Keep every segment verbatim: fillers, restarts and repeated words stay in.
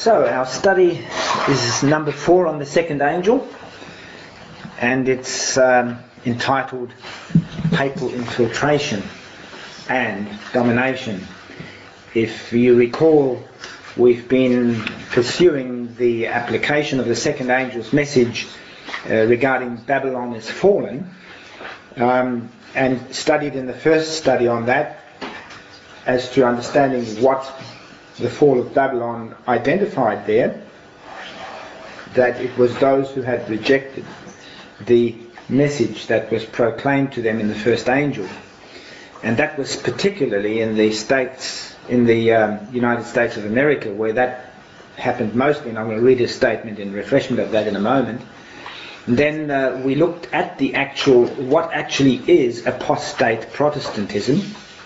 So our study is number four on the second angel, and it's um, entitled Papal Infiltration and Domination. If you recall, we've been pursuing the application of the second angel's message uh, regarding Babylon is fallen, um, and studied in the first study on that as to understanding what the fall of Babylon identified there, that it was those who had rejected the message that was proclaimed to them in the first angel, and that was particularly in the states, in the um, United States of America, where that happened mostly, and I'm going to read a statement in refreshment of that in a moment. And then uh, we looked at the actual, what actually is apostate Protestantism,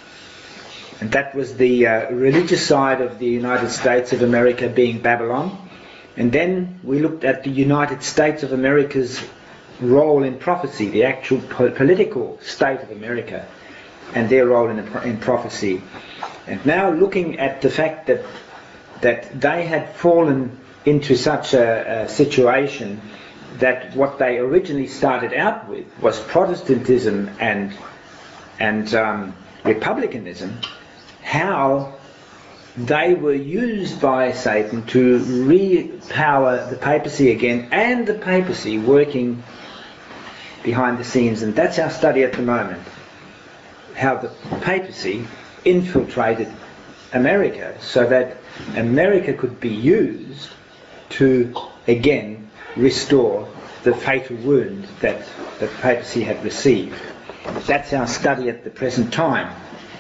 and that was the uh, religious side of the United States of America being Babylon. And then we looked at the United States of America's role in prophecy, the actual po political state of America, and their role in, in prophecy. And now looking at the fact that that they had fallen into such a, a situation that what they originally started out with was Protestantism and and um, republicanism, how they were used by Satan to re-power the papacy again, and the papacy working behind the scenes. And that's our study at the moment, how the papacy infiltrated America so that America could be used to again restore the fatal wound that the papacy had received. That's our study at the present time.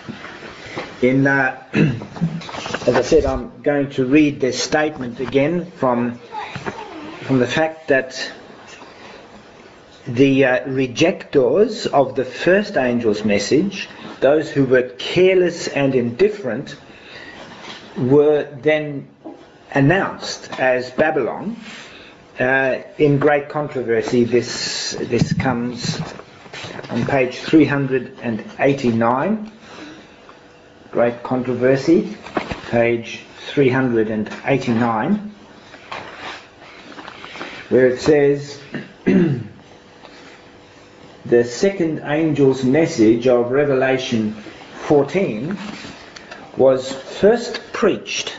In, uh, as I said, I'm going to read this statement again from, from the fact that the uh, rejectors of the first angel's message, those who were careless and indifferent, were then announced as Babylon uh, in great controversy. This, this comes on page three hundred eighty-nine. Great Controversy, page three hundred eighty-nine, where it says, the second angel's message of Revelation fourteen was first preached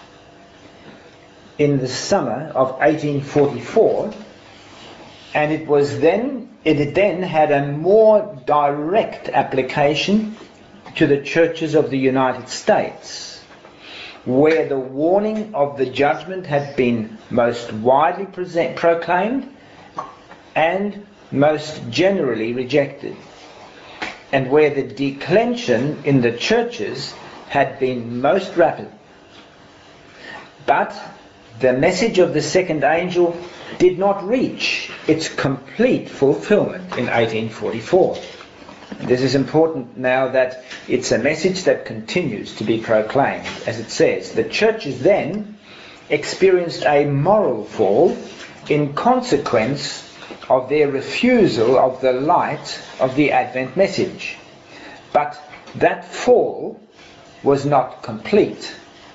in the summer of eighteen forty-four, and it was then, it then had a more direct application to the churches of the United States, where the warning of the judgment had been most widely present, proclaimed and most generally rejected, and where the declension in the churches had been most rapid. But the message of the second angel did not reach its complete fulfillment in eighteen forty-four. This is important now, that it's a message that continues to be proclaimed. As it says, the churches then experienced a moral fall in consequence of their refusal of the light of the Advent message. But that fall was not complete.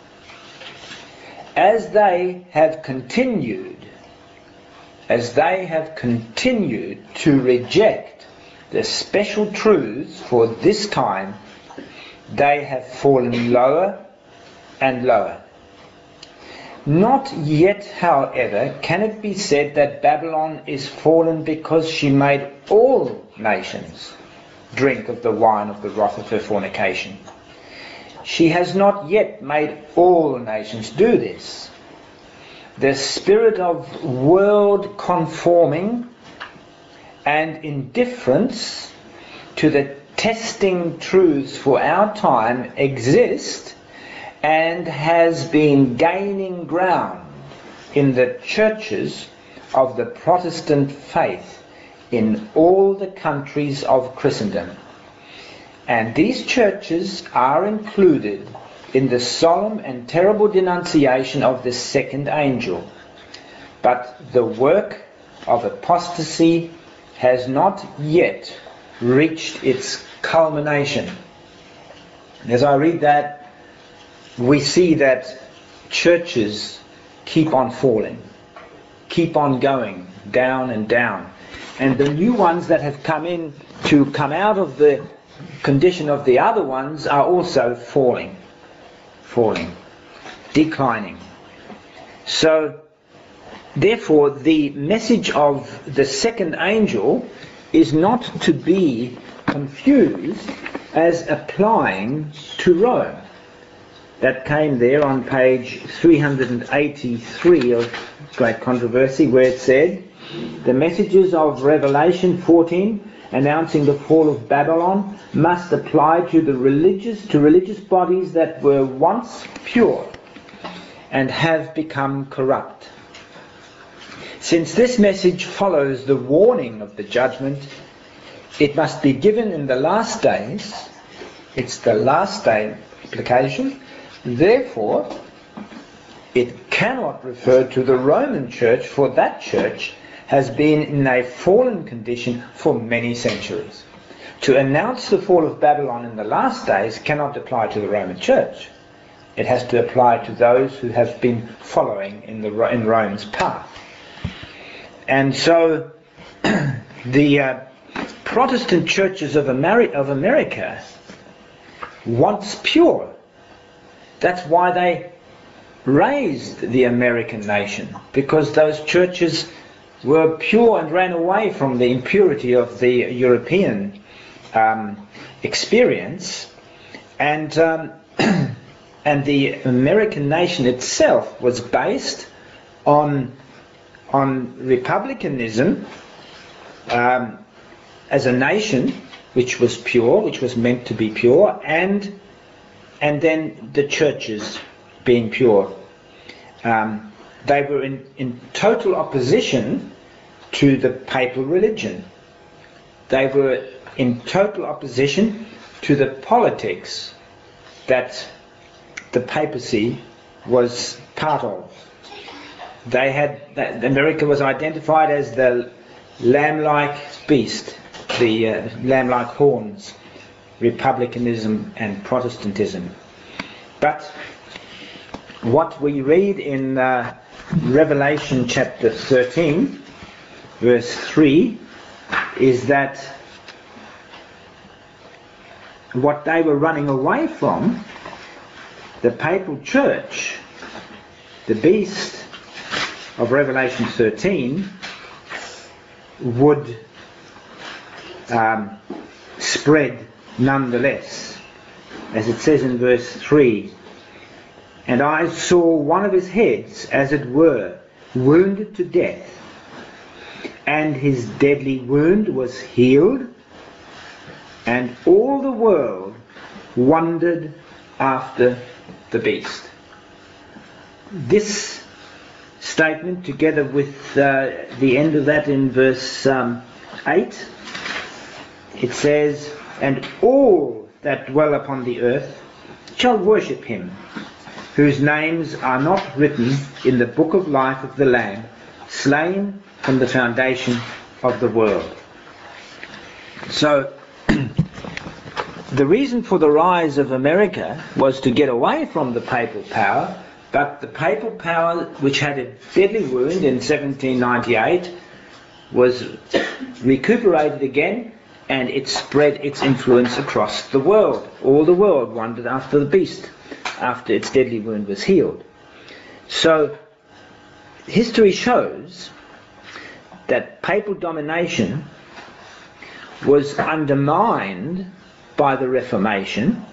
As they have continued, as they have continued to reject the special truths for this time, they have fallen lower and lower. Not yet, however, can it be said that Babylon is fallen because she made all nations drink of the wine of the wrath of her fornication. She has not yet made all nations do this. The spirit of world conforming and indifference to the testing truths for our time exists and has been gaining ground in the churches of the Protestant faith in all the countries of Christendom. And these churches are included in the solemn and terrible denunciation of the second angel. But the work of apostasy has not yet reached its culmination. As I read that, we see that churches keep on falling, keep on going down and down. And the new ones that have come in to come out of the condition of the other ones are also falling, falling, declining. So, therefore, the message of the second angel is not to be confused as applying to Rome. That came there on page three hundred eighty-three of Great Controversy, where it said, the messages of Revelation fourteen announcing the fall of Babylon must apply to the religious to religious bodies that were once pure and have become corrupt. Since this message follows the warning of the judgment, it must be given in the last days. It's the last day application. Therefore, it cannot refer to the Roman Church, for that church has been in a fallen condition for many centuries. To announce the fall of Babylon in the last days cannot apply to the Roman Church. It has to apply to those who have been following in, the, in Rome's path. And so the uh, Protestant churches of, Ameri- of America, once pure, that's why they raised the American nation, because those churches were pure and ran away from the impurity of the European um, experience, and um, and the American nation itself was based on on republicanism um, as a nation which was pure, which was meant to be pure, and and then the churches being pure. Um, they were in, in total opposition to the papal religion. They were in total opposition to the politics that the papacy was part of. They had, that America was identified as the lamb-like beast, the uh, lamb-like horns, republicanism and Protestantism. But what we read in uh, Revelation chapter thirteen, verse three, is that what they were running away from, the papal church, the beast of Revelation thirteen, would um, spread nonetheless. As it says in verse three, and I saw one of his heads, as it were, wounded to death, and his deadly wound was healed, and all the world wondered after the beast. This statement, together with uh, the end of that in verse um, eight, it says, and all that dwell upon the earth shall worship him, whose names are not written in the book of life of the Lamb, slain from the foundation of the world. So, the reason for the rise of America was to get away from the papal power, but the papal power, which had a deadly wound in seventeen ninety-eight, was recuperated again, and it spread its influence across the world. All the world wondered after the beast, after its deadly wound was healed. So, history shows that papal domination was undermined by the Reformation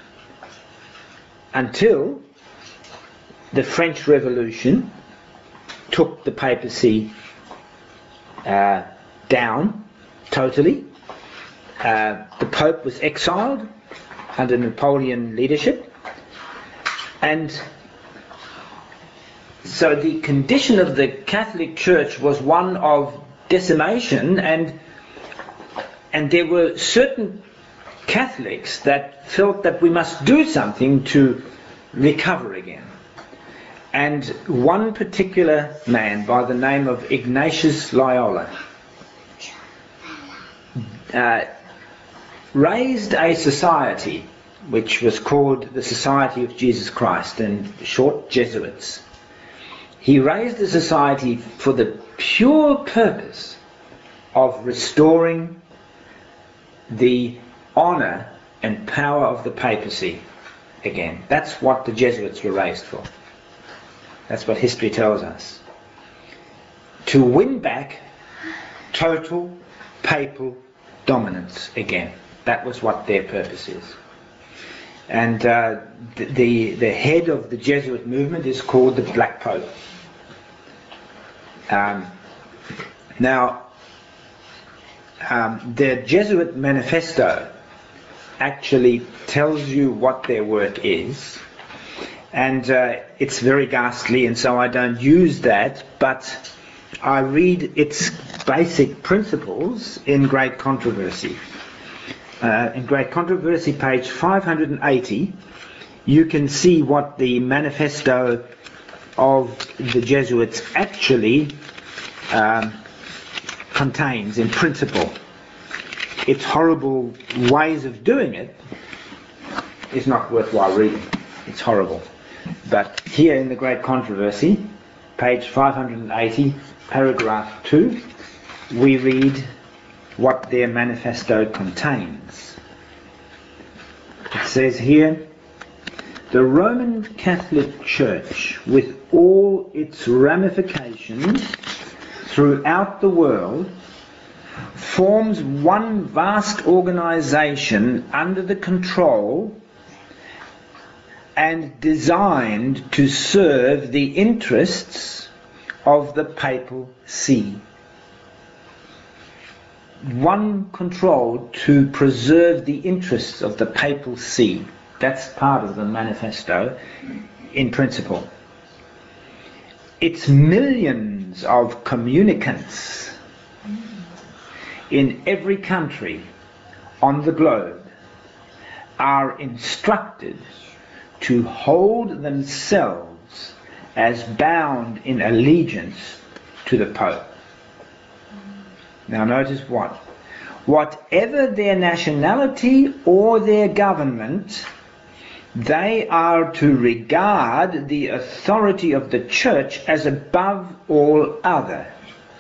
until the French Revolution took the papacy uh, down totally. Uh, the Pope was exiled under Napoleon leadership, and so the condition of the Catholic Church was one of decimation, and and there were certain Catholics that felt that we must do something to recover again. And one particular man by the name of Ignatius Loyola uh, raised a society which was called the Society of Jesus Christ, in short, Jesuits. He raised the society for the pure purpose of restoring the honour and power of the papacy again. That's what the Jesuits were raised for. That's what history tells us. To win back total papal dominance again. That was what their purpose is. And uh, the, the, the head of the Jesuit movement is called the Black Pope. Um, now, um, the Jesuit manifesto actually tells you what their work is, and uh, it's very ghastly, and so I don't use that, but I read its basic principles in Great Controversy. Uh, in Great Controversy, page five hundred eighty, you can see what the manifesto of the Jesuits actually um, contains in principle. Its horrible ways of doing it is not worthwhile reading. It's horrible. But here in the Great Controversy, page five hundred eighty, paragraph two, we read what their manifesto contains. It says here, the Roman Catholic Church, with all its ramifications throughout the world, forms one vast organization under the control and designed to serve the interests of the papal see. One controlled to preserve the interests of the papal see. That's part of the manifesto in principle. Its millions of communicants in every country on the globe are instructed to hold themselves as bound in allegiance to the Pope. Now notice what? Whatever their nationality or their government, they are to regard the authority of the Church as above all other.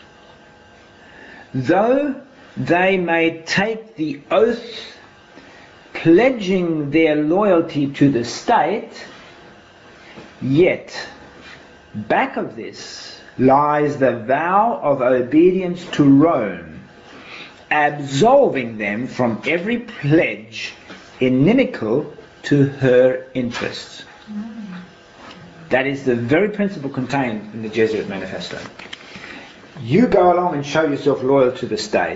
Though they may take the oath pledging their loyalty to the state, yet back of this lies the vow of obedience to Rome, absolving them from every pledge inimical to her interests. That is the very principle contained in the Jesuit manifesto. You go along and show yourself loyal to the state,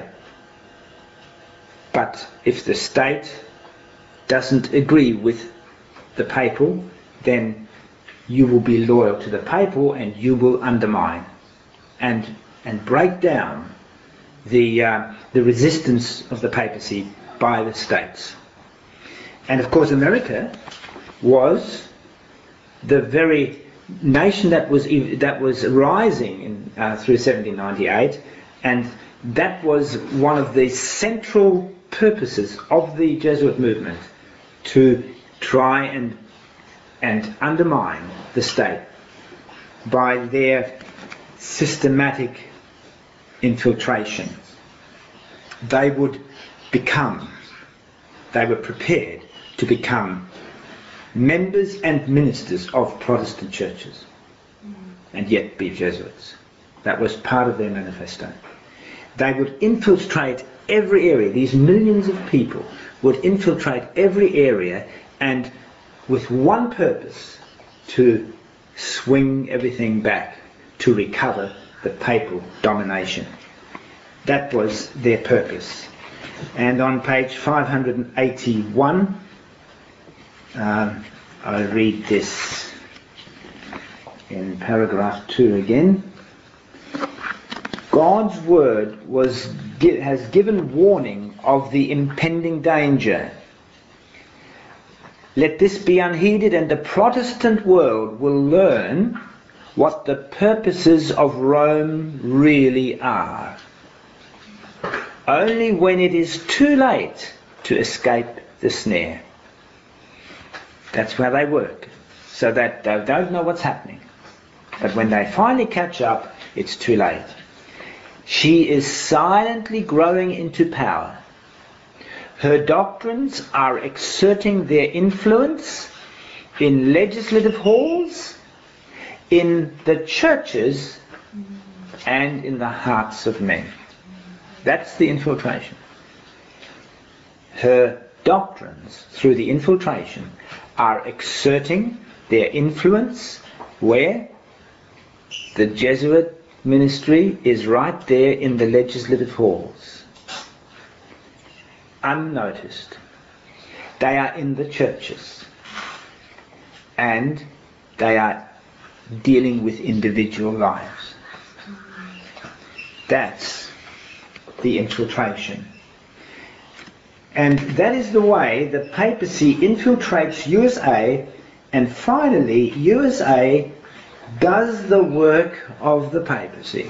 but if the state doesn't agree with the papal, then you will be loyal to the papal and you will undermine and and break down the uh, the resistance of the papacy by the states. And of course America was the very nation that was that was rising in, uh, through seventeen ninety-eight, and that was one of the central purposes of the Jesuit movement, to try and and undermine the state by their systematic infiltration. They would become, they were prepared to become members and ministers of Protestant churches and yet be Jesuits. That was part of their manifesto. They would infiltrate every area. These millions of people would infiltrate every area, and with one purpose: to swing everything back, to recover the papal domination. That was their purpose. And on page five hundred eighty-one, um, I'll read this in paragraph two again. God's word was, has given warning of the impending danger. Let this be unheeded, and the Protestant world will learn what the purposes of Rome really are. Only when it is too late to escape the snare. That's where they work, so that they don't know what's happening. But when they finally catch up, it's too late. She is silently growing into power. Her doctrines are exerting their influence in legislative halls, in the churches, and in the hearts of men. That's the infiltration. Her doctrines, through the infiltration, are exerting their influence where? The Jesuit ministry is right there in the legislative halls, unnoticed. They are in the churches, and they are dealing with individual lives. That's the infiltration. And that is the way the papacy infiltrates U S A, and finally U S A does the work of the papacy.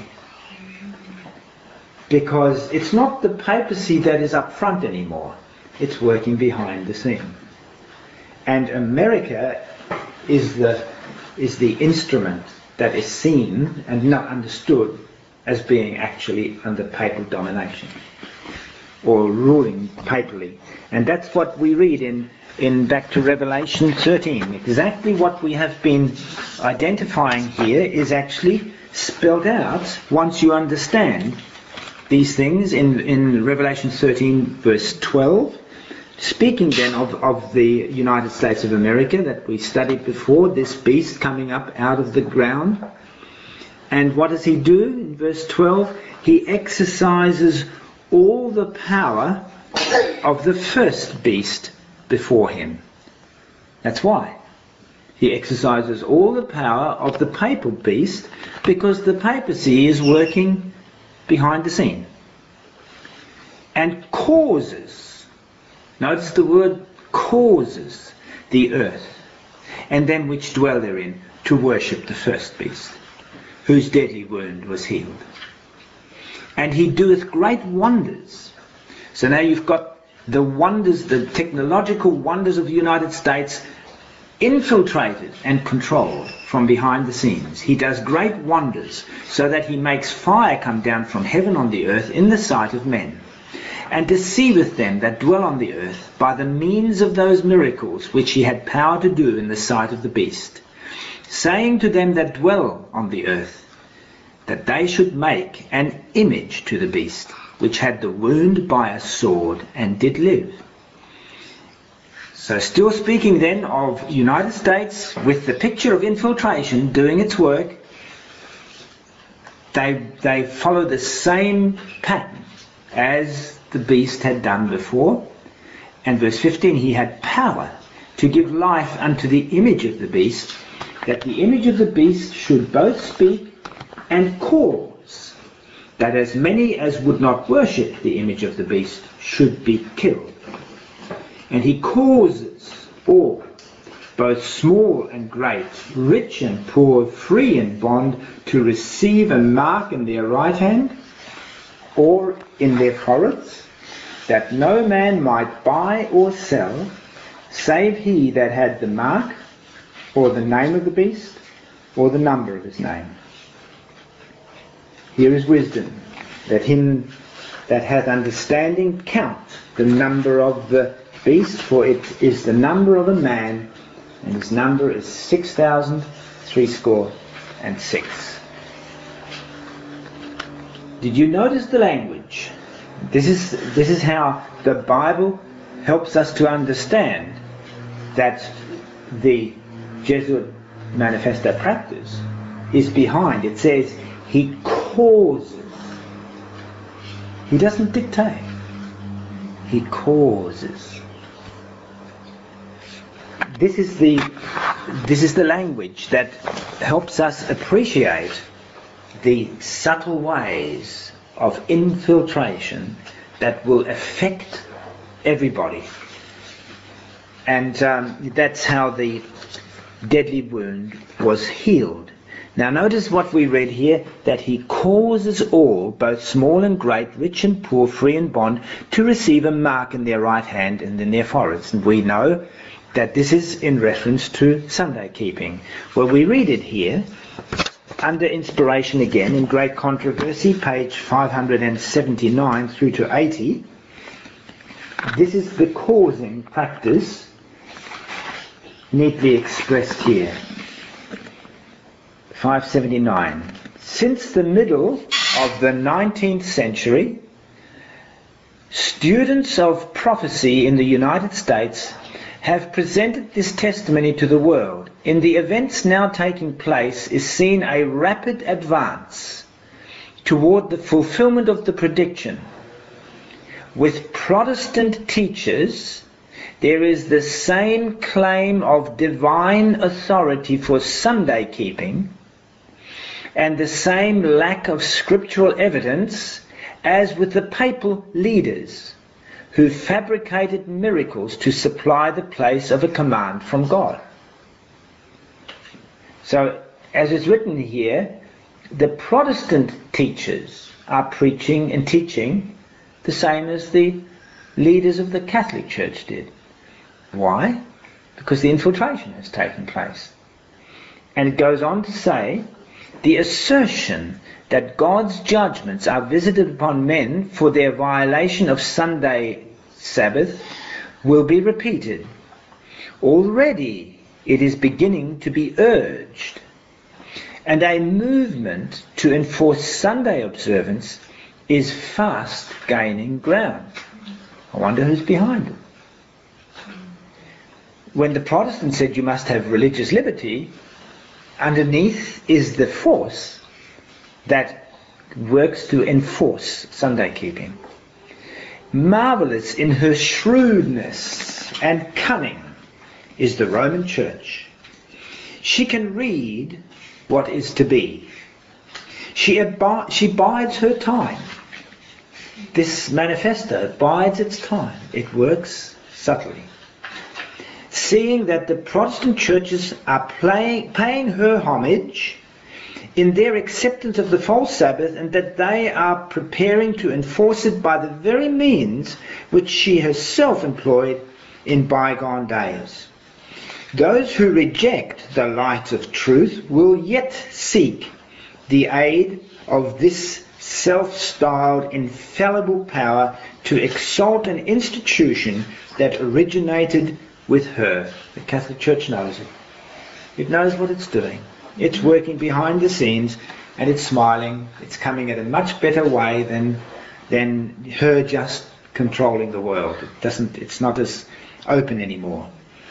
Because it's not the papacy that is up front anymore, it's working behind the scene. And America is the, is the instrument that is seen and not understood as being actually under papal domination, or ruling papally. And that's what we read in, in back to Revelation thirteen. Exactly what we have been identifying here is actually spelled out once you understand these things in, in Revelation thirteen verse twelve. Speaking then of, of the United States of America that we studied before, this beast coming up out of the ground. And what does he do in verse twelve? He exercises all the power of the first beast before him. That's why. He exercises all the power of the papal beast, because the papacy is working behind the scene. And causes, notice the word causes, the earth, and them which dwell therein, to worship the first beast, whose deadly wound was healed. And he doeth great wonders. So now you've got the wonders, the technological wonders of the United States infiltrated and controlled from behind the scenes. He does great wonders so that he makes fire come down from heaven on the earth in the sight of men, and deceiveth them that dwell on the earth by the means of those miracles which he had power to do in the sight of the beast, saying to them that dwell on the earth, that they should make an image to the beast, which had the wound by a sword, and did live. So still speaking then of United States with the picture of infiltration doing its work, they, they follow the same pattern as the beast had done before. And verse fifteen, he had power to give life unto the image of the beast, that the image of the beast should both speak and cause that as many as would not worship the image of the beast should be killed. And he causes all, both small and great, rich and poor, free and bond, to receive a mark in their right hand or in their foreheads, that no man might buy or sell, save he that had the mark, or the name of the beast, or the number of his name. Here is wisdom, that him that hath understanding count the number of the beast, for it is the number of a man, and his number is six thousand threescore and six. Did you notice the language? This is, this is how the Bible helps us to understand that the Jesuit Manifesto practice is behind. It says he causes. He doesn't dictate. He causes. This is the this is the language that helps us appreciate the subtle ways of infiltration that will affect everybody. And um, that's how the deadly wound was healed. Now notice what we read here, that he causes all, both small and great, rich and poor, free and bond, to receive a mark in their right hand and in their foreheads. And we know that this is in reference to Sunday keeping. Well, we read it here under inspiration again, in Great Controversy, page five hundred seventy-nine through to eighty, this is the causing practice neatly expressed here. five seventy-nine. Since the middle of the nineteenth century, students of prophecy in the United States have presented this testimony to the world. In the events now taking place is seen a rapid advance toward the fulfillment of the prediction. With Protestant teachers, there is the same claim of divine authority for Sunday keeping and the same lack of scriptural evidence as with the papal leaders who fabricated miracles to supply the place of a command from God. So, as is written here, the Protestant teachers are preaching and teaching the same as the leaders of the Catholic Church did. Why? Because the infiltration has taken place. And it goes on to say, the assertion that God's judgments are visited upon men for their violation of Sunday Sabbath will be repeated. Already it is beginning to be urged, and a movement to enforce Sunday observance is fast gaining ground. I wonder who's behind it. When the Protestants said you must have religious liberty, underneath is the force that works to enforce Sunday keeping. Marvelous in her shrewdness and cunning is the Roman Church. She can read what is to be. She, abi- she bides her time. This manifesto bides its time. It works subtly. Seeing that the Protestant churches are play, paying her homage in their acceptance of the false Sabbath, and that they are preparing to enforce it by the very means which she herself employed in bygone days. Those who reject the light of truth will yet seek the aid of this self-styled infallible power to exalt an institution that originated with her. The Catholic Church knows it. It knows what it's doing. It's working behind the scenes, and it's smiling. It's coming at a much better way than than her just controlling the world. It doesn't. It's not as open anymore.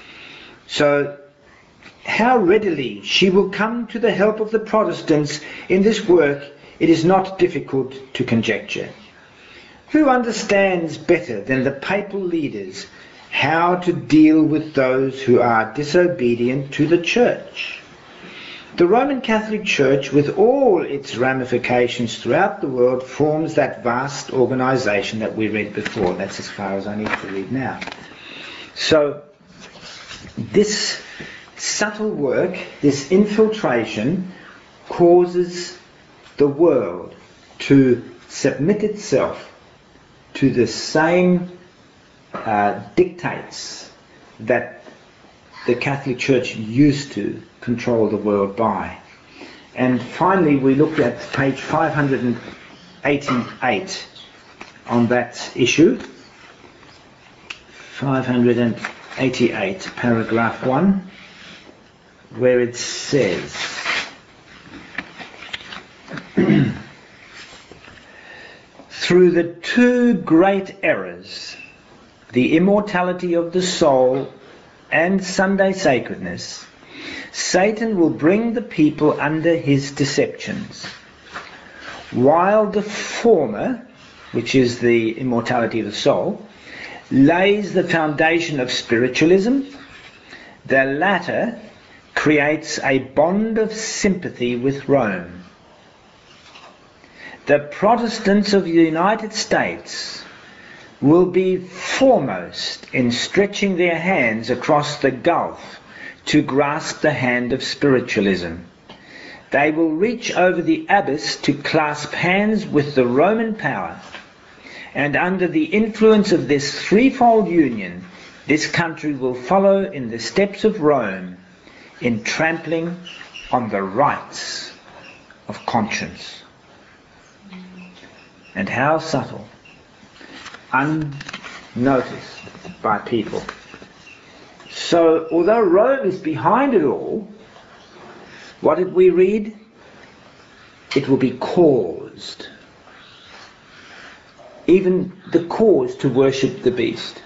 So, how readily she will come to the help of the Protestants in this work, it is not difficult to conjecture. Who understands better than the papal leaders how to deal with those who are disobedient to the Church? The Roman Catholic Church, with all its ramifications throughout the world, forms that vast organisation that we read before. That's as far as I need to read now. So, this subtle work, this infiltration, causes the world to submit itself to the same uh, dictates that the Catholic Church used to control the world by. And finally, we looked at page five hundred eighty-eight on that issue. five hundred eighty-eight, paragraph one, where it says, through the two great errors, the immortality of the soul and Sunday sacredness, Satan will bring the people under his deceptions. While the former, which is the immortality of the soul, lays the foundation of spiritualism, the latter creates a bond of sympathy with Rome. The Protestants of the United States will be foremost in stretching their hands across the gulf to grasp the hand of spiritualism. They will reach over the abyss to clasp hands with the Roman power, and under the influence of this threefold union, this country will follow in the steps of Rome in trampling on the rights of conscience. And how subtle, unnoticed by people. So, although Rome is behind it all, what did we read? It will be caused. Even the cause to worship the beast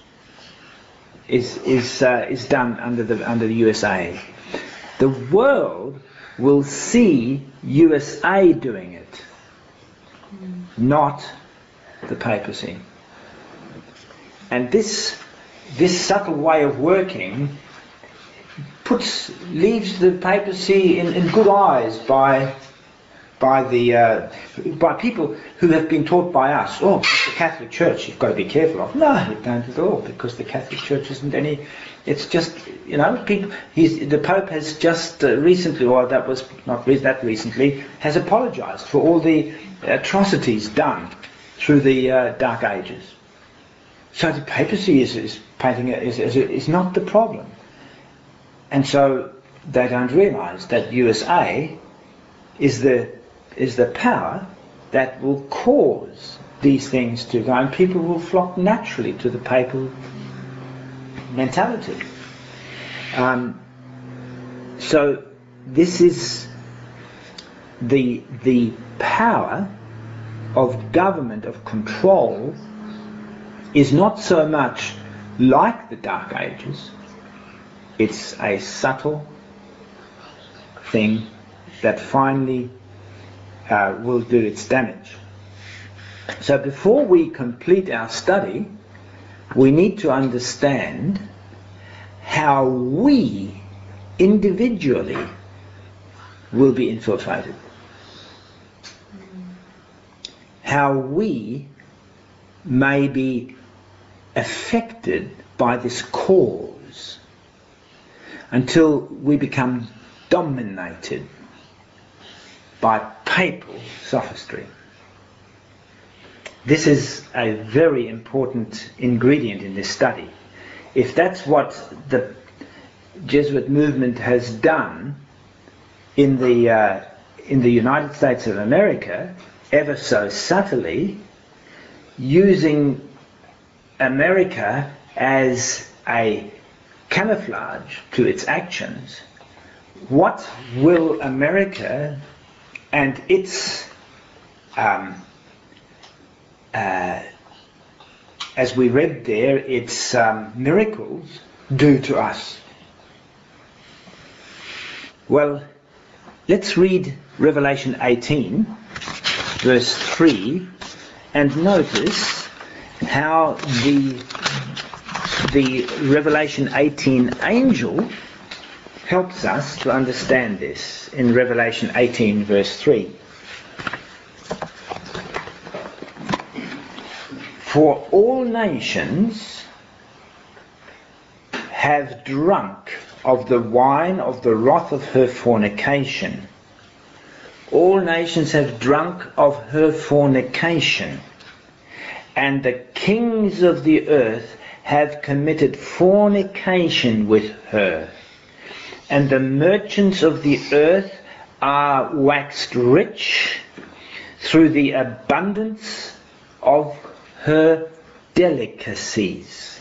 is is uh, is done under the under the U S A. The world will see U S A doing it, not the papacy. And this this subtle way of working puts leaves the papacy in, in good eyes by by the uh, by people who have been taught by us. Oh, it's the Catholic Church you've got to be careful of. No, you don't at all, because the Catholic Church isn't any. It's just, you know, people. He's, the Pope has just uh, recently, or that was not re- that recently, has apologised for all the atrocities done through the uh, Dark Ages. So the papacy is, is painting it is, is, is not the problem, and so they don't realise that U S A is the is the power that will cause these things to go, and people will flock naturally to the papal mentality. Um, so this is the the power of government, of control, is not so much like the Dark Ages. It's a subtle thing that finally uh, will do its damage. So before we complete our study, we need to understand how we individually will be infiltrated. How we may be affected by this cause until we become dominated by papal sophistry. This is a very important ingredient in this study. If that's what the Jesuit movement has done in the uh, in the United States of America, ever so subtly, using America as a camouflage to its actions, what will America and its, um, uh, as we read there, its um, miracles do to us? Well, let's read Revelation eighteen, verse three, and notice how the the Revelation eighteen angel helps us to understand this in Revelation eighteen, verse three. For all nations have drunk of the wine of the wrath of her fornication. All nations have drunk of her fornication, and the kings of the earth have committed fornication with her. And the merchants of the earth are waxed rich through the abundance of her delicacies.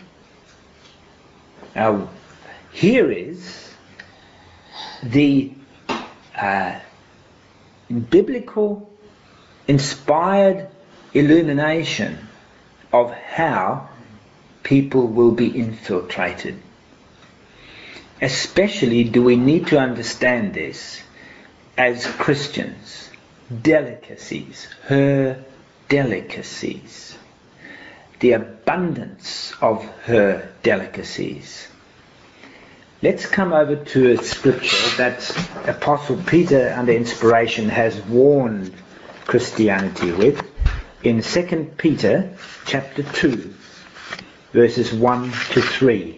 Now, here is the uh, biblical inspired illumination of how people will be infiltrated. Especially do we need to understand this as Christians. Delicacies, her delicacies. The abundance of her delicacies. Let's come over to a scripture that Apostle Peter, under inspiration, has warned Christianity with in Second Peter chapter two, verses one to three.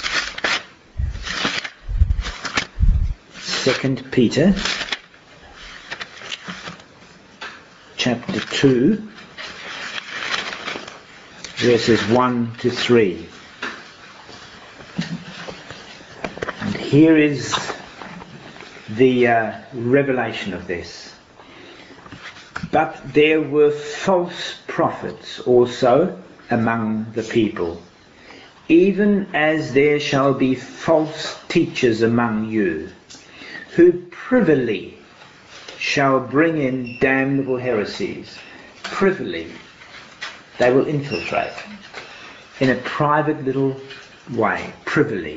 Second Peter chapter two, verses one to three. And here is the uh, revelation of this. But there were false prophets also among the people, even as there shall be false teachers among you, who privily shall bring in damnable heresies. Privily, they will infiltrate in a private little way, privily,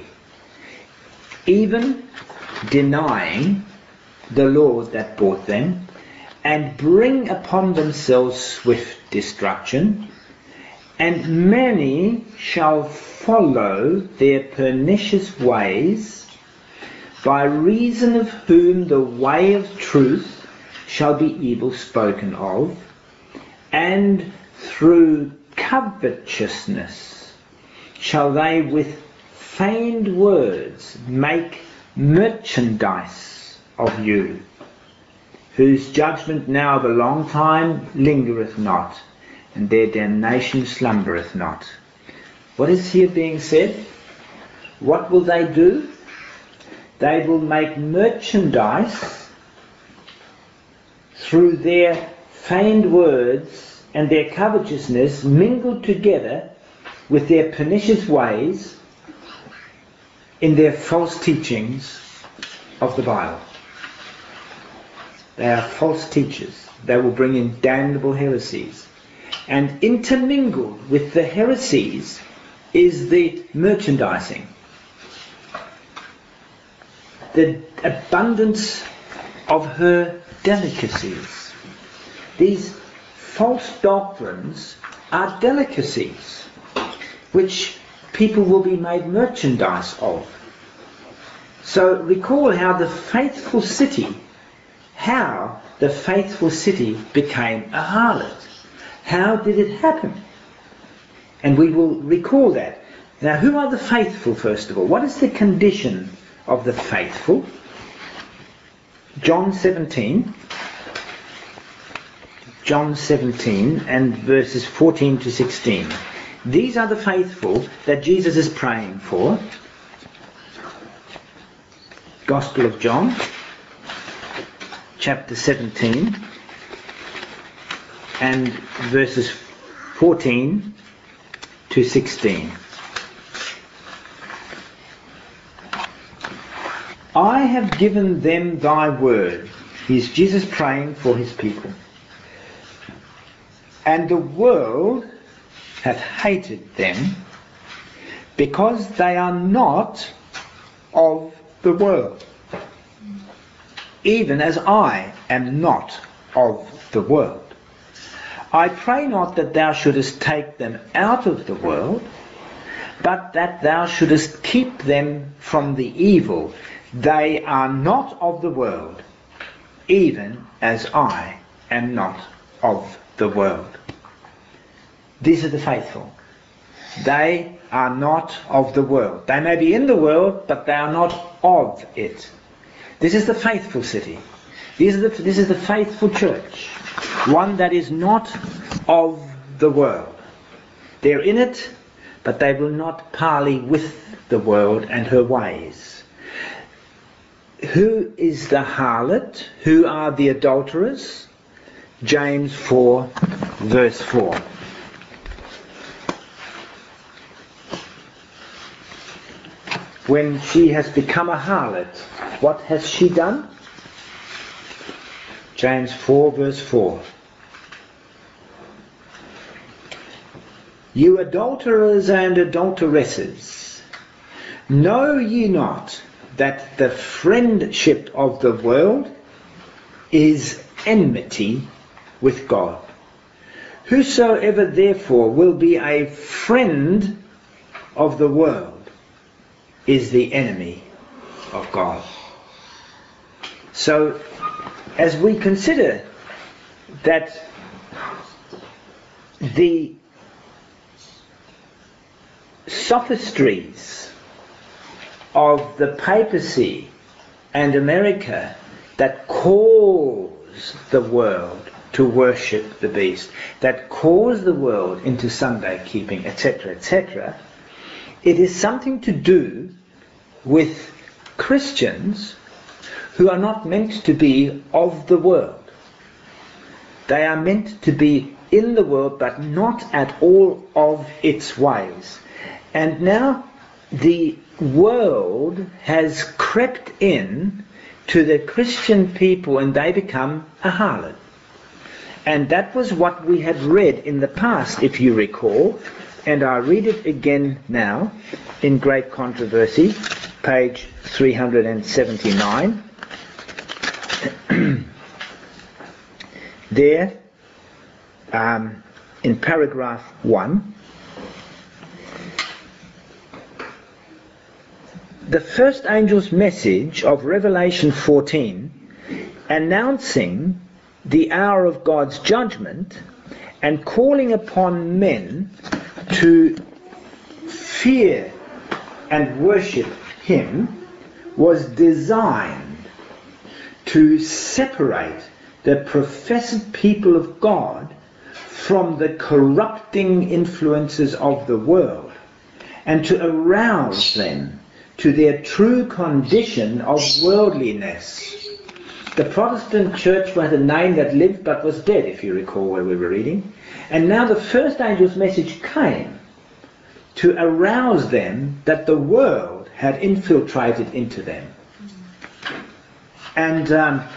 even denying the Lord that bought them, and bring upon themselves swift destruction. And many shall follow their pernicious ways, by reason of whom the way of truth shall be evil spoken of, and through covetousness shall they with feigned words make merchandise of you, whose judgment now of a long time lingereth not, and their damnation slumbereth not. What is here being said? What will they do? They will make merchandise through their feigned words and their covetousness mingled together with their pernicious ways in their false teachings of the Bible. They are false teachers. They will bring in damnable heresies. And intermingled with the heresies is the merchandising, the abundance of her delicacies. These false doctrines are delicacies which people will be made merchandise of. So recall how the faithful city, how the faithful city became a harlot. How did it happen? And we will recall that. Now, who are the faithful, first of all? What is the condition of the faithful? John seventeen. John seventeen and verses fourteen to sixteen. These are the faithful that Jesus is praying for. Gospel of John, chapter seventeen. And verses fourteen to sixteen. I have given them thy word. He's Jesus praying for his people. And the world hath hated them, because they are not of the world, even as I am not of the world. I pray not that thou shouldest take them out of the world, but that thou shouldest keep them from the evil. They are not of the world, even as I am not of the world. These are the faithful. They are not of the world. They may be in the world, but they are not of it. This is the faithful city. These are the, this is the faithful church. One that is not of the world. They're in it, but they will not parley with the world and her ways. Who is the harlot? Who are the adulterers? James four, verse four. When she has become a harlot, what has she done? James four, verse four. You adulterers and adulteresses, know ye not that the friendship of the world is enmity with God? Whosoever therefore will be a friend of the world is the enemy of God. So, as we consider that the sophistries of the papacy and America that cause the world to worship the beast, that cause the world into Sunday keeping, et cetera, et cetera, it is something to do with Christians who are not meant to be of the world. They are meant to be in the world, but not at all of its ways. And now the world has crept in to the Christian people, and they become a harlot. And that was what we had read in the past, if you recall, and I read it again now in Great Controversy, page three hundred seventy-nine. There, um, in paragraph one, the first angel's message of Revelation fourteen, announcing the hour of God's judgment and calling upon men to fear and worship Him, was designed to separate the professed people of God from the corrupting influences of the world, and to arouse them to their true condition of worldliness. The Protestant church had a name that lived but was dead, if you recall where we were reading. And now the first angel's message came to arouse them that the world had infiltrated into them. And, um,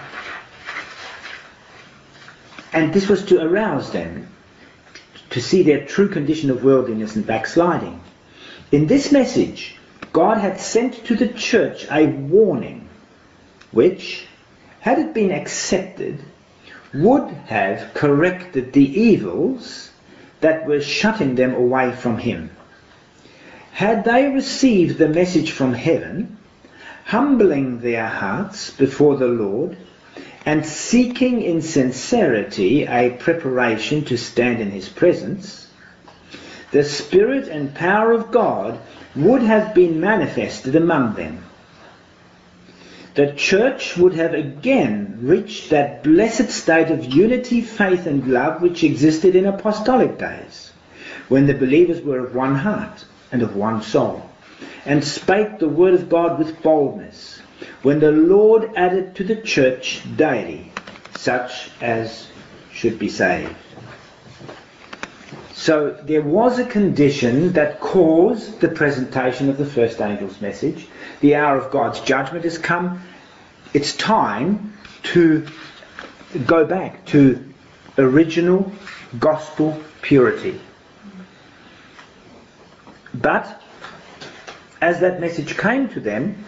and this was to arouse them to see their true condition of worldliness and backsliding. In this message, God had sent to the church a warning which, had it been accepted, would have corrected the evils that were shutting them away from Him. Had they received the message from heaven, humbling their hearts before the Lord, and seeking in sincerity a preparation to stand in His presence, the Spirit and power of God would have been manifested among them. The church would have again reached that blessed state of unity, faith and love which existed in apostolic days, when the believers were of one heart and of one soul, and spake the word of God with boldness, when the Lord added to the church daily such as should be saved. So there was a condition that caused the presentation of the first angel's message. The hour of God's judgment has come. It's time to go back to original gospel purity. But as that message came to them,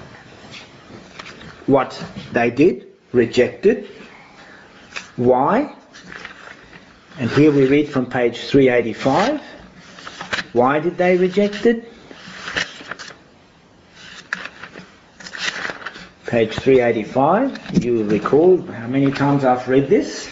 what they did, rejected. Why? And here we read from page three eighty-five. Why did they reject it? Page three eighty-five. You will recall how many times I've read this.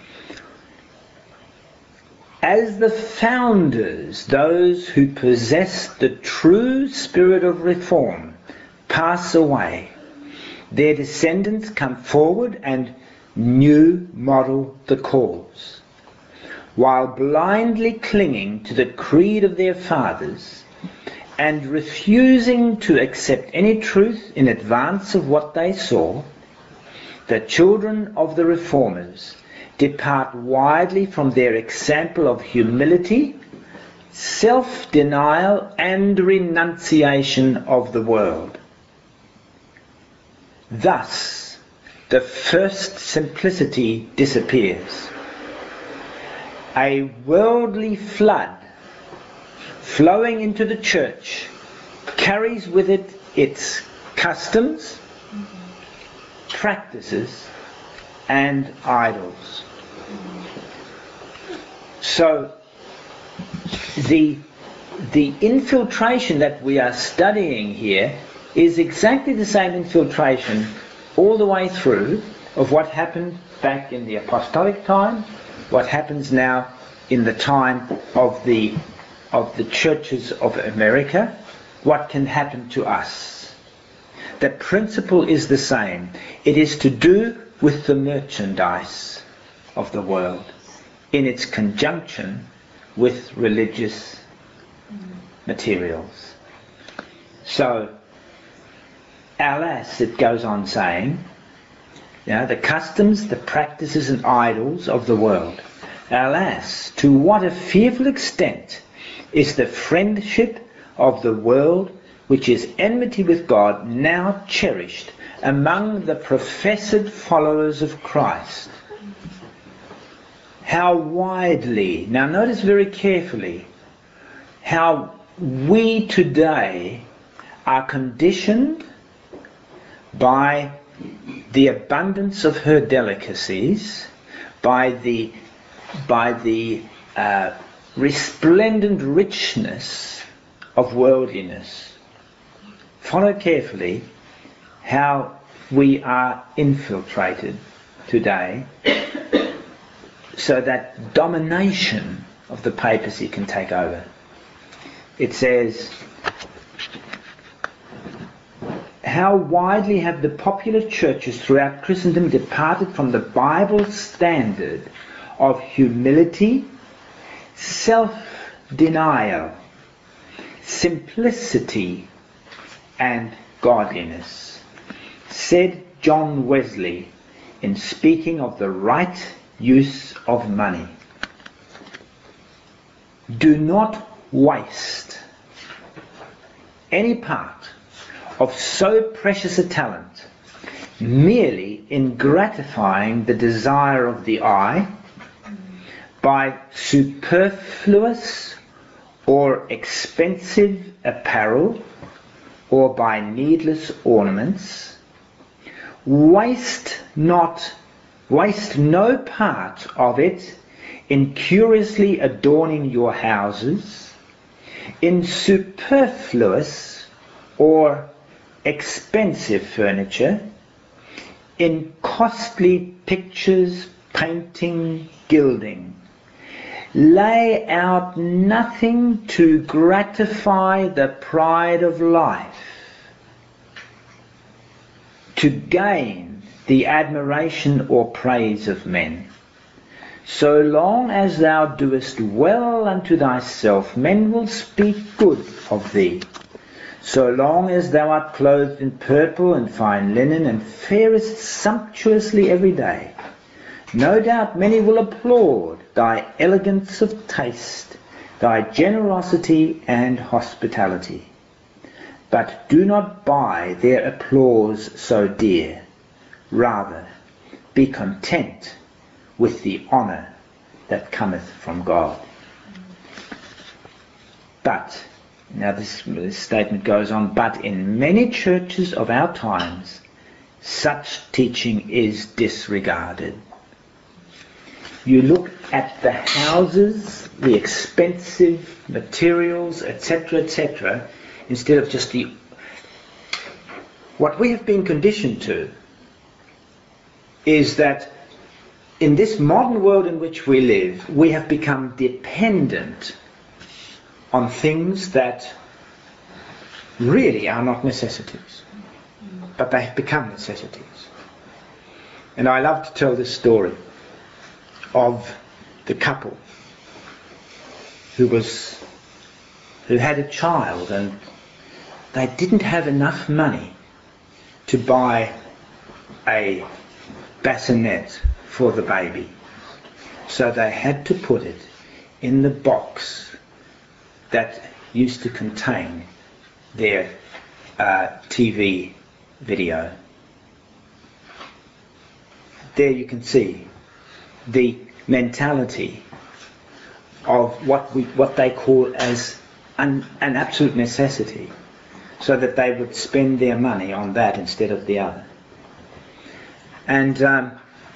As the founders, those who possess the true spirit of reform, pass away, their descendants come forward and new model the cause. While blindly clinging to the creed of their fathers and refusing to accept any truth in advance of what they saw, the children of the reformers depart widely from their example of humility, self-denial and renunciation of the world. Thus, the first simplicity disappears. A worldly flood flowing into the church carries with it its customs, practices, and idols. So the, the infiltration that we are studying here is exactly the same infiltration all the way through of what happened back in the apostolic time, what happens now in the time of the of the churches of America, what can happen to us. The principle is the same. It is to do with the merchandise of the world in its conjunction with religious materials. So alas, it goes on saying, you know, the customs, the practices and idols of the world. Alas, to what a fearful extent is the friendship of the world, which is enmity with God, now cherished among the professed followers of Christ. How widely, now notice very carefully, how we today are conditioned by the abundance of her delicacies, by the, by the uh, resplendent richness of worldliness. Follow carefully how we are infiltrated today so that domination of the papacy can take over. It says, how widely have the popular churches throughout Christendom departed from the Bible standard of humility, self-denial, simplicity, and godliness. Said John Wesley in speaking of the right use of money. Do not waste any part of so precious a talent merely in gratifying the desire of the eye by superfluous or expensive apparel or by needless ornaments. Waste not, waste no part of it in curiously adorning your houses, in superfluous or expensive furniture, in costly pictures, painting, gilding. Lay out nothing to gratify the pride of life, to gain the admiration or praise of men. So long as thou doest well unto thyself, men will speak good of thee. So long as thou art clothed in purple and fine linen, and farest sumptuously every day, no doubt many will applaud thy elegance of taste, thy generosity and hospitality. But do not buy their applause so dear. Rather, be content with the honour that cometh from God. But, now this, this statement goes on, but in many churches of our times, such teaching is disregarded. You look at the houses, the expensive materials, et cetera, et cetera, instead of just the... What we have been conditioned to is that in this modern world in which we live, we have become dependent on things that really are not necessities, but they have become necessities. And I love to tell this story of the couple who was who had a child, and they didn't have enough money to buy a bassinet for the baby, so they had to put it in the box that used to contain their uh, T V video. There you can see the mentality of what we what they call as an, an absolute necessity, so that they would spend their money on that instead of the other. And um,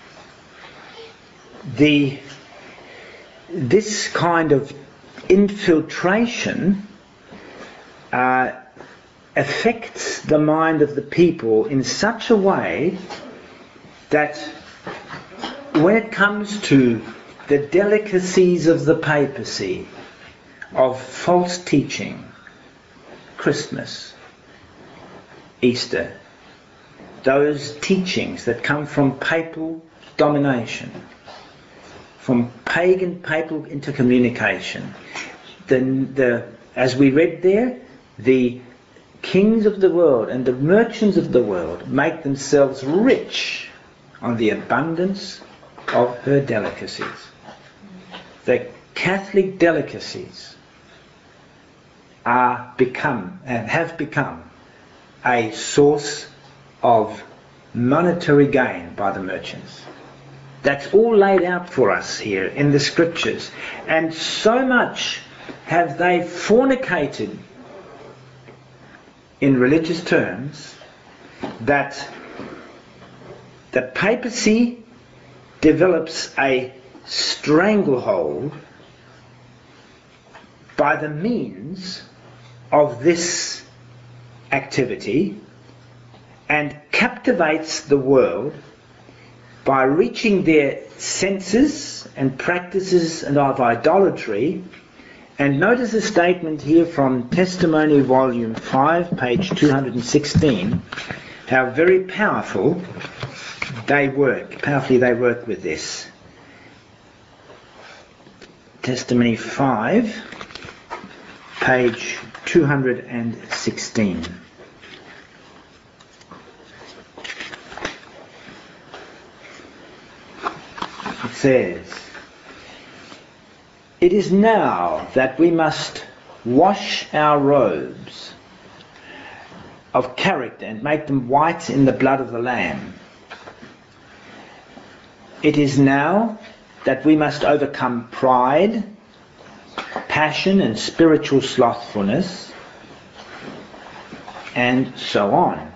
the this kind of infiltration uh, affects the mind of the people in such a way that when it comes to the delicacies of the papacy, of false teaching, Christmas, Easter, those teachings that come from papal domination, from pagan papal intercommunication, the, the, as we read there, the kings of the world and the merchants of the world make themselves rich on the abundance of her delicacies. The Catholic delicacies are become and have become a source of monetary gain by the merchants. That's all laid out for us here in the scriptures. And so much have they fornicated in religious terms that the papacy develops a stranglehold by the means of this activity and captivates the world by reaching their senses and practices and of idolatry. And notice a statement here from Testimony Volume five, page two hundred sixteen, how very powerful they work, powerfully they work with this. Testimony five, page two hundred sixteen. It says, "It is now that we must wash our robes of character and make them white in the blood of the Lamb. It is now that we must overcome pride, passion and spiritual slothfulness, and so on.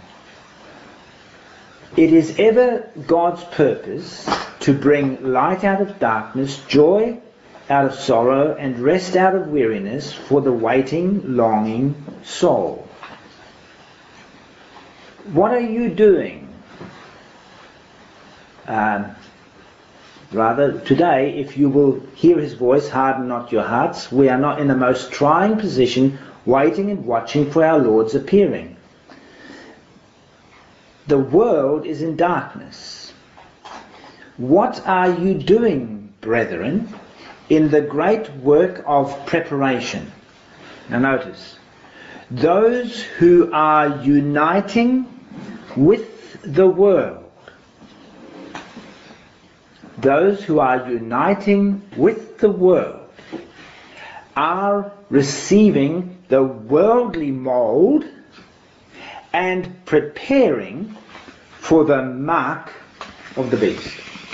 It is ever God's purpose to bring light out of darkness, joy out of sorrow, and rest out of weariness for the waiting, longing soul." What are you doing? Um, rather, today, if you will hear his voice, harden not your hearts. We are not in the most trying position, waiting and watching for our Lord's appearing. The world is in darkness. What are you doing, brethren, in the great work of preparation? Now notice, those who are uniting with the world, those who are uniting with the world are receiving the worldly mold and preparing for the mark of the beast.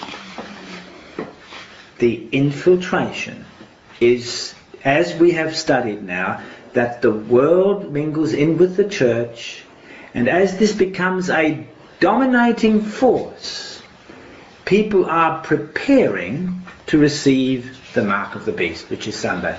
The infiltration is, as we have studied now, that the world mingles in with the church, and as this becomes a dominating force, people are preparing to receive the mark of the beast, which is Sunday.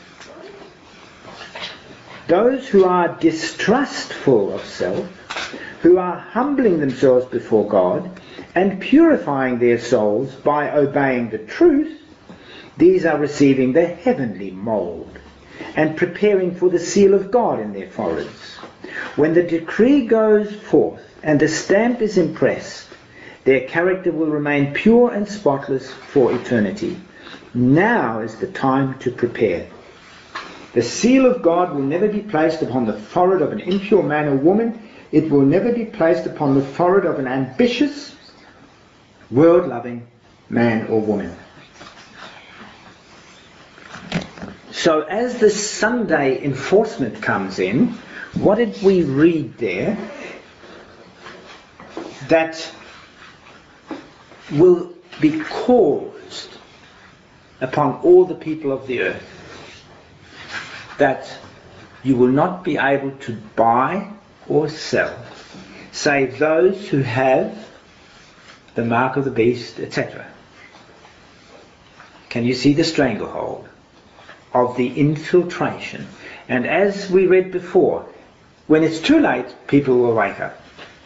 Those who are distrustful of self, who are humbling themselves before God and purifying their souls by obeying the truth, these are receiving the heavenly mould and preparing for the seal of God in their foreheads. When the decree goes forth and the stamp is impressed, their character will remain pure and spotless for eternity. Now is the time to prepare. The seal of God will never be placed upon the forehead of an impure man or woman. It will never be placed upon the forehead of an ambitious, world-loving man or woman. So as the Sunday enforcement comes in, what did we read there? That will be caused upon all the people of the earth, that you will not be able to buy or sell, save those who have the mark of the beast, et cetera. Can you see the stranglehold of the infiltration? And as we read before, when it's too late, people will wake up.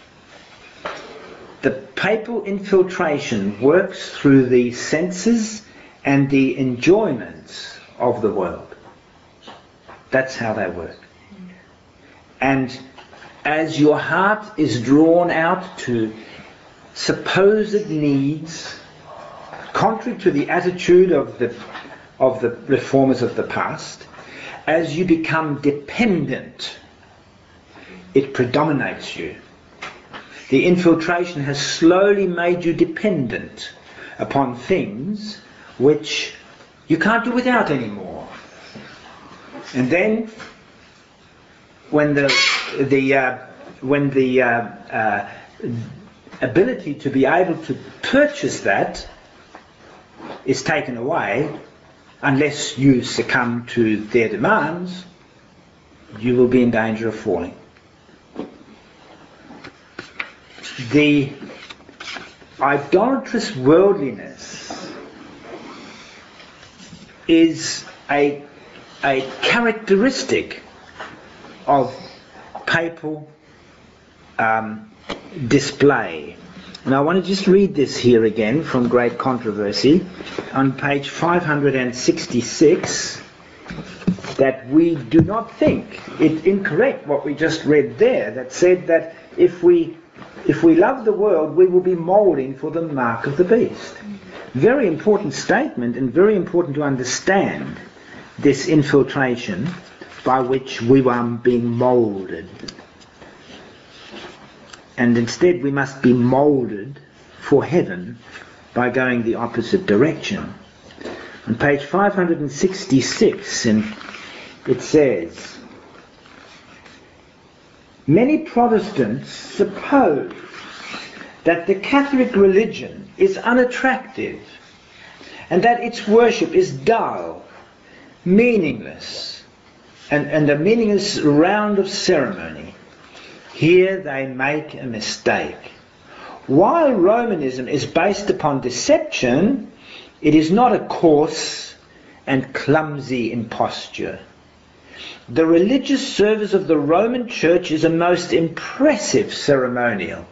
The papal infiltration works through the senses and the enjoyments of the world. That's how they work. And as your heart is drawn out to supposed needs, contrary to the attitude of the of the reformers of the past, as you become dependent, it predominates you. The infiltration has slowly made you dependent upon things which you can't do without anymore. And then, when the the uh, when the uh, uh, ability to be able to purchase that is taken away, unless you succumb to their demands, you will be in danger of falling. The idolatrous worldliness is a, a characteristic of papal um, display. And I want to just read this here again from Great Controversy on page five hundred sixty-six, that we do not think it incorrect what we just read there, that said that if we if we love the world, we will be moulding for the mark of the beast. Very important statement, and very important to understand this infiltration by which we are being moulded. And instead we must be moulded for heaven by going the opposite direction. On page five hundred sixty-six, and it says, many Protestants suppose that the Catholic religion is unattractive and that its worship is dull, meaningless, and, and a meaningless round of ceremony. Here they make a mistake. While Romanism is based upon deception, it is not a coarse and clumsy imposture. The religious service of the Roman Church is a most impressive ceremonial.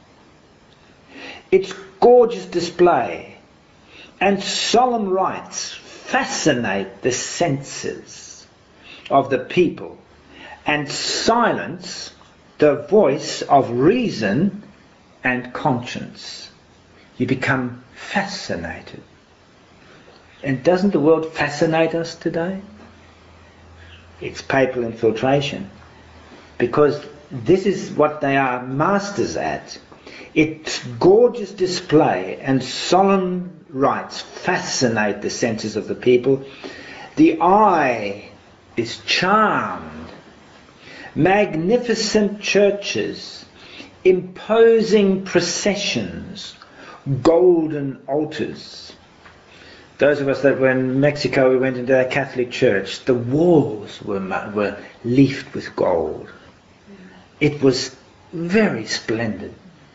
Its gorgeous display and solemn rites fascinate the senses of the people and silence the voice of reason and conscience. You become fascinated. And doesn't the world fascinate us today? It's papal infiltration, because this is what they are masters at. Its gorgeous display and solemn rites fascinate the senses of the people. The eye is charmed. Magnificent churches, imposing processions, golden altars. Those of us that were in Mexico, we went into a Catholic church. The walls were, were leafed with gold. It was very splendid.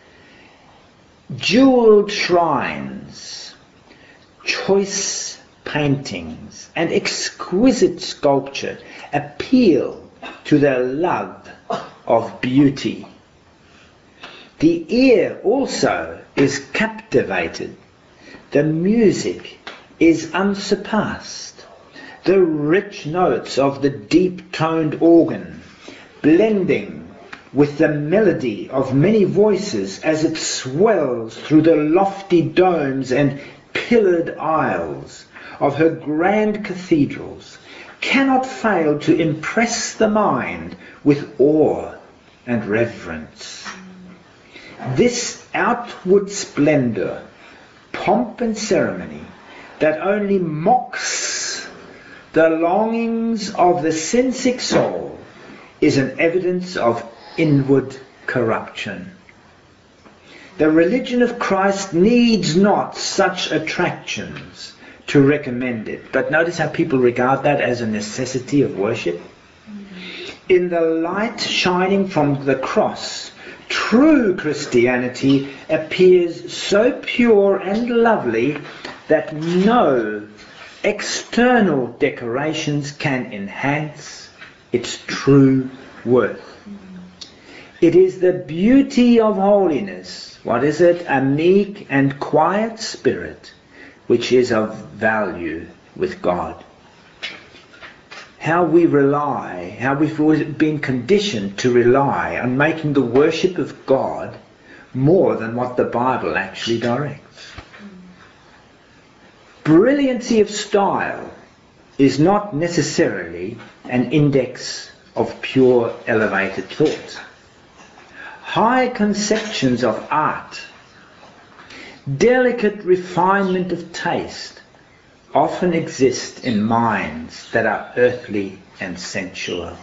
Jeweled shrines, choice paintings, and exquisite sculpture appeal to their love of beauty. The ear also is captivated. The music is unsurpassed. The rich notes of the deep-toned organ, blending with the melody of many voices as it swells through the lofty domes and pillared aisles of her grand cathedrals, cannot fail to impress the mind with awe and reverence. This outward splendor, pomp and ceremony that only mocks the longings of the sin-sick soul is an evidence of inward corruption. The religion of Christ needs not such attractions to recommend it. But notice how people regard that as a necessity of worship. In the light shining from the cross, true Christianity appears so pure and lovely that no external decorations can enhance its true worth. It is the beauty of holiness, what is it? A meek and quiet spirit, which is of value with God. How we rely, how we've been conditioned to rely on making the worship of God more than what the Bible actually directs. Brilliancy of style is not necessarily an index of pure elevated thought. high conceptions of art, delicate refinement of taste often exist in minds that are earthly and sensual.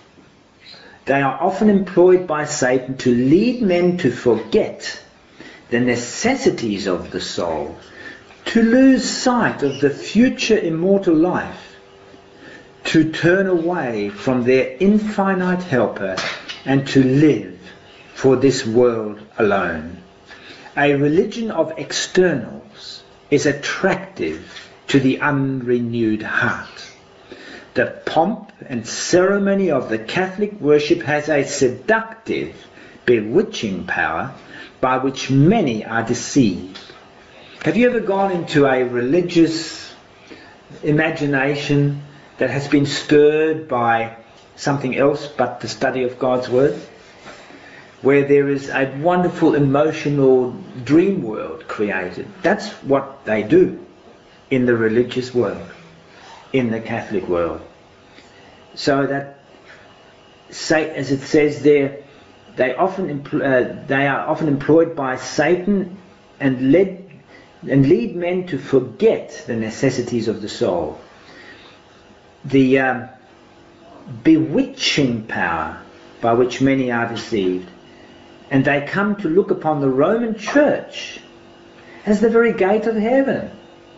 They are often employed by Satan to lead men to forget the necessities of the soul, to lose sight of the future immortal life, to turn away from their infinite helper, and to live for this world alone. A religion of externals is attractive to the unrenewed heart. The pomp and ceremony of the Catholic worship has a seductive, bewitching power by which many are deceived. Have you ever gone into a religious imagination that has been stirred by something else but the study of God's Word? Where there is a wonderful emotional dream world created. That's what they do in the religious world, in the Catholic world. So that, say, as it says there, they often uh, they are often employed by Satan and led and lead men to forget the necessities of the soul. The um, bewitching power by which many are deceived, and they come to look upon the Roman Church as the very gate of heaven.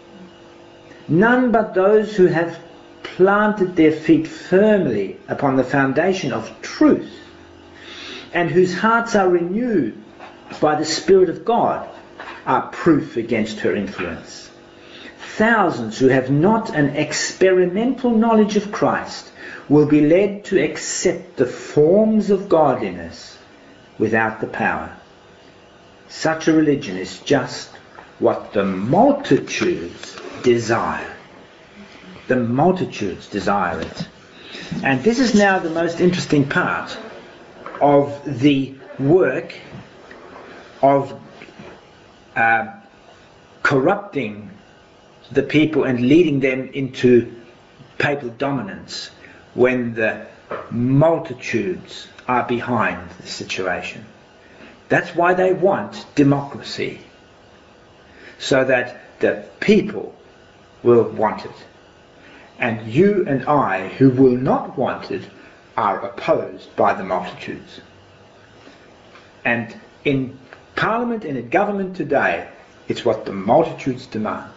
None but those who have planted their feet firmly upon the foundation of truth, and whose hearts are renewed by the Spirit of God, are proof against her influence. Thousands who have not an experimental knowledge of Christ will be led to accept the forms of godliness without the power. Such a religion is just what the multitudes desire. The multitudes desire it. And this is now the most interesting part of the work of uh, corrupting the people and leading them into papal dominance, when the multitudes are behind the situation. That's why they want democracy, so that the people will want it. And you and I, who will not want it, are opposed by the multitudes. And in Parliament and in government today, it's what the multitudes demand.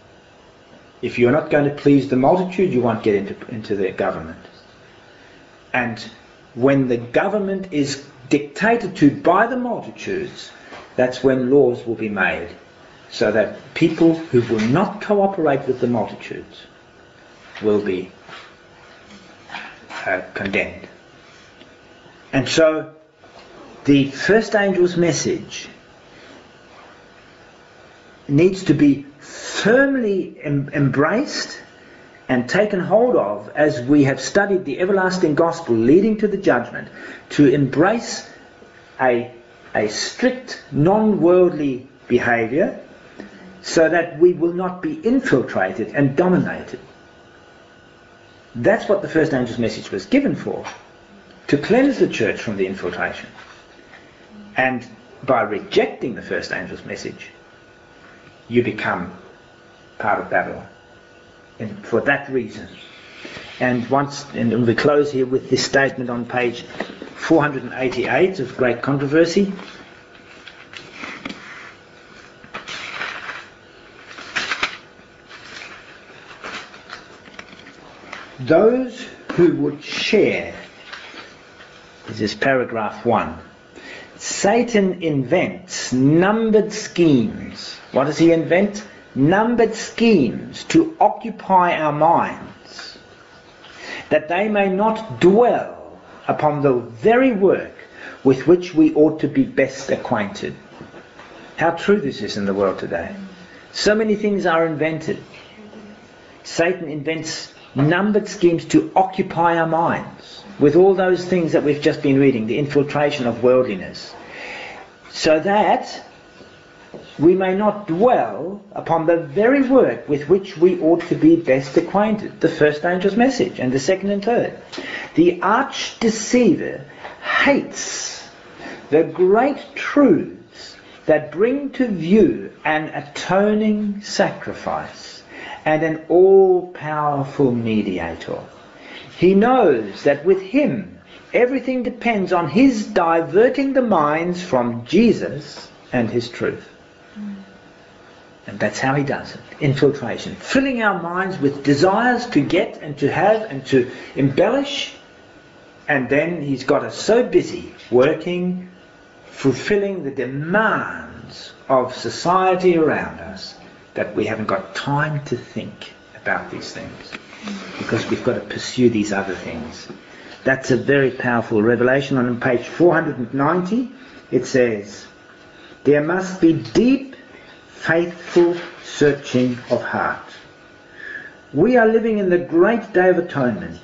If you're not going to please the multitude, you won't get into, into the government. And when the government is dictated to by the multitudes, that's when laws will be made, so that people who will not cooperate with the multitudes will be uh, condemned. And so the first angel's message needs to be firmly em- embraced and taken hold of as we have studied the everlasting gospel leading to the judgment, to embrace a, a strict non-worldly behavior, so that we will not be infiltrated and dominated. That's what the first angel's message was given for, to cleanse the church from the infiltration. And by rejecting the first angel's message, you become part of Babylon. And for that reason. And once, and we close here with this statement on page four hundred eighty-eight of Great Controversy. Those who would share, this is paragraph one, Satan invents numbered schemes. What does he invent? Numbered schemes to occupy our minds, that they may not dwell upon the very work with which we ought to be best acquainted. How true this is in the world today. So many things are invented. Satan invents numbered schemes to occupy our minds with all those things that we've just been reading, the infiltration of worldliness, so that we may not dwell upon the very work with which we ought to be best acquainted. The first angel's message, and the second and third. The arch deceiver hates the great truths that bring to view an atoning sacrifice and an all-powerful mediator. He knows that with him everything depends on his diverting the minds from Jesus and his truth. And that's how he does it. Infiltration. Filling our minds with desires to get and to have and to embellish. And then he's got us so busy working, fulfilling the demands of society around us, that we haven't got time to think about these things. Because we've got to pursue these other things. That's a very powerful revelation. On page four hundred ninety, it says, there must be deep, faithful searching of heart. We are living in the great day of atonement.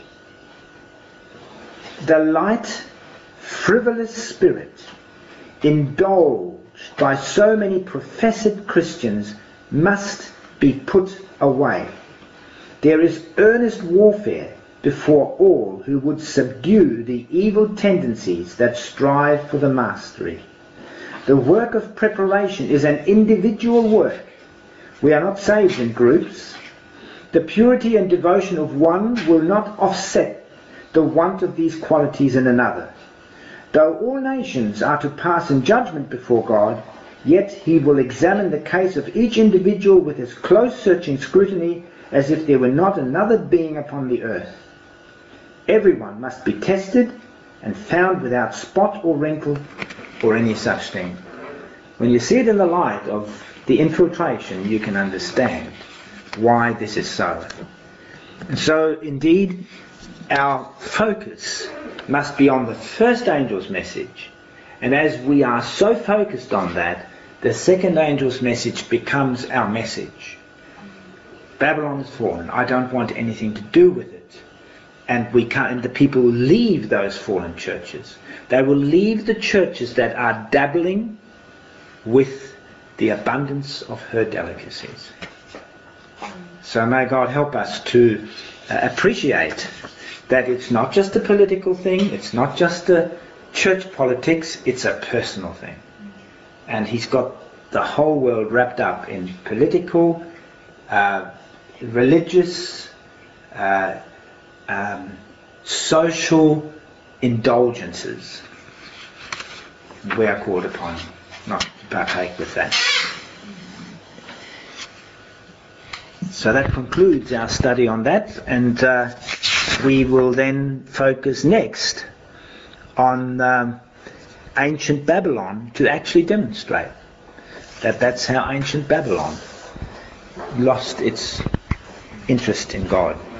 The light, frivolous spirit indulged by so many professed Christians must be put away. There is earnest warfare before all who would subdue the evil tendencies that strive for the mastery. The work of preparation is an individual work. We are not saved in groups. The purity and devotion of one will not offset the want of these qualities in another. Though all nations are to pass in judgment before God, yet he will examine the case of each individual with as close searching scrutiny as if there were not another being upon the earth. Everyone must be tested and found without spot or wrinkle or any such thing. When you see it in the light of the infiltration, you can understand why this is so. And so, indeed, our focus must be on the first angel's message. And as we are so focused on that, the second angel's message becomes our message. Babylon is fallen. I don't want anything to do with it. And we can't, and the people will leave those fallen churches. They will leave the churches that are dabbling with the abundance of her delicacies. So may God help us to uh, appreciate that it's not just a political thing, it's not just a church politics, it's a personal thing. And he's got the whole world wrapped up in political, uh, religious, uh, um, social indulgences. We are called upon not to partake with that. So that concludes our study on that, and uh, we will then focus next on um, ancient Babylon to actually demonstrate that that's how ancient Babylon lost its interest in God.